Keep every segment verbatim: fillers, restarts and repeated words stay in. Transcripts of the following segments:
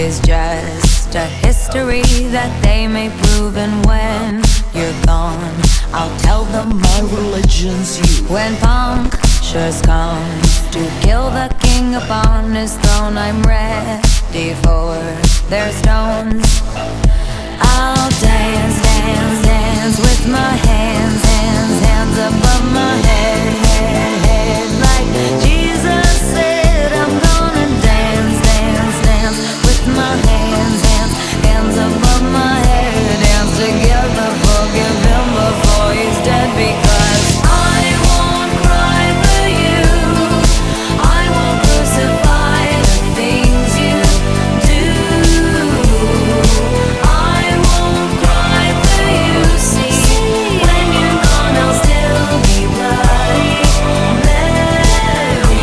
is just a history that they may prove. And when you're gone, I'll tell them my religion's you. When punctures comes to kill the king upon his throne, I'm ready for their stones. I'll dance, dance, dance with my hands, hands, hands above my head, head, head. Like Jesus said, I'm gonna dance, dance, dance with my hands, hands, hands above my head. Dance together, forgive him before he's dead, because I won't cry for you, I won't crucify the things you do. I won't cry for you, see, when you're gone I'll still be bloody Mary.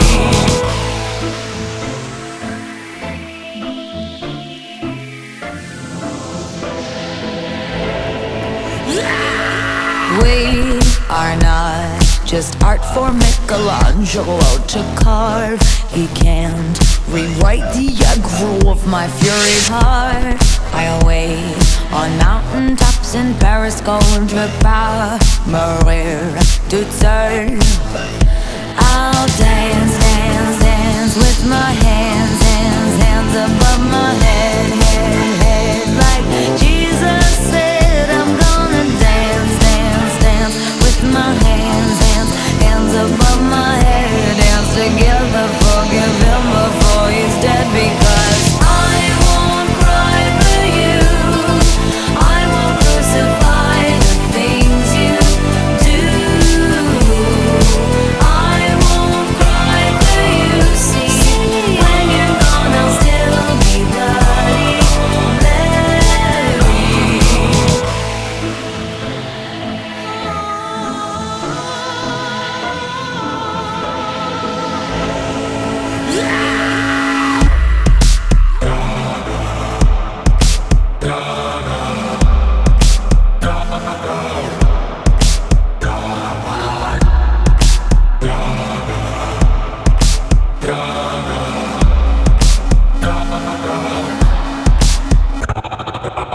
We are not just art for Michelangelo to carve. He can't rewrite the aggro of my fury heart. I'll wait on mountain tops in Paris, going to Paris, Maria to turn. I'll dance, dance, dance with my hands, hands, hands above my head, head, head. Like Jesus said, I'm gonna dance, dance, dance with my hands, hands, hands above my head. Dance together, forgive him before he's dead, because I won't cry for you, I won't crucify the things you do. I won't cry for you, see, when you're gone I'll still be bloody Mary.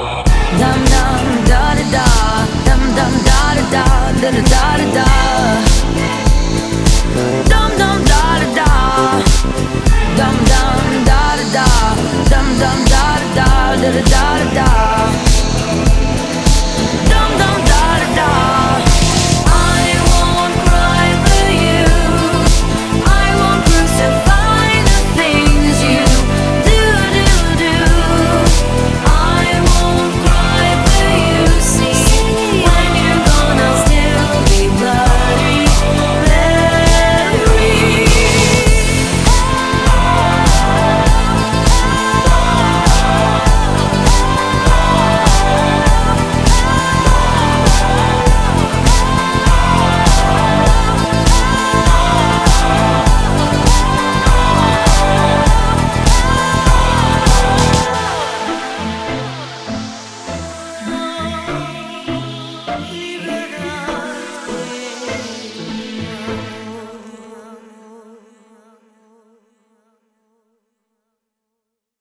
Dum dum da da da, dum dum da da da da da da da.